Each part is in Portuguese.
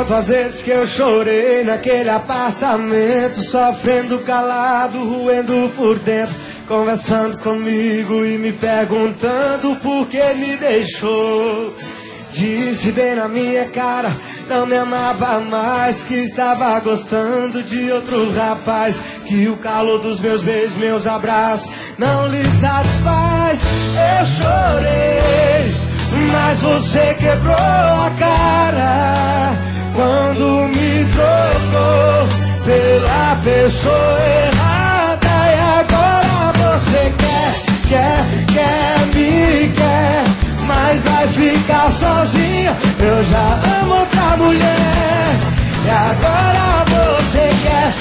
Quantas vezes que eu chorei naquele apartamento, sofrendo calado, roendo por dentro, conversando comigo e me perguntando por que me deixou. Disse bem na minha cara, não me amava mais, que estava gostando de outro rapaz, que o calor dos meus beijos, meus abraços não lhe satisfaz. Eu chorei, mas você quebrou a cara quando me trocou pela pessoa errada. E agora você me quer, mas vai ficar sozinha. Eu já amo outra mulher. E agora você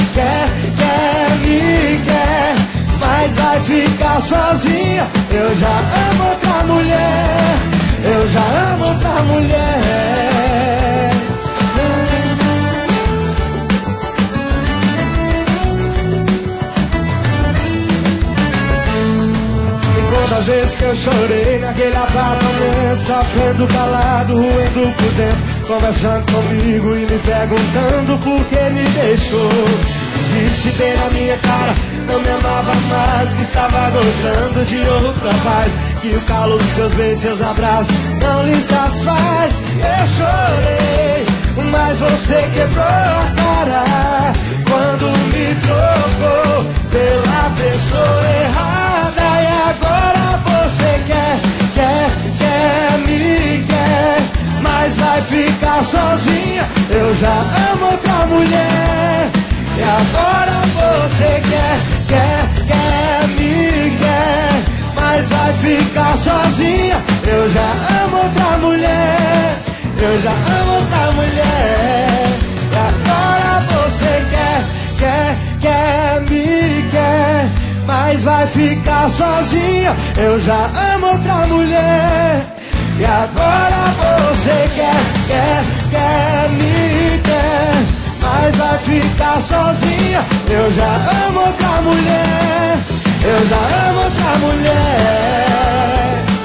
me quer, mas vai ficar sozinha. Eu já amo outra mulher. Eu já amo outra mulher. Quantas vezes que eu chorei naquele apartamento, sofrendo calado, roendo por dentro, conversando comigo e me perguntando por que me deixou. Disse bem na minha cara, não me amava mais, que estava gostando de outro rapaz, que o calor dos seus beijos, seus abraços não lhe satisfaz. Eu chorei, mas você quebrou a cara quando me trocou pela pessoa errada. E agora você me quer, mas vai ficar sozinha. Eu já amo outra mulher. E agora você me quer, mas vai ficar sozinha. Eu já amo outra mulher. Eu já amo outra mulher. E agora você me quer, mas vai ficar sozinha. Eu já amo outra mulher. E agora você me quer, mas vai ficar sozinha. Eu já amo outra mulher. Eu já amo outra mulher.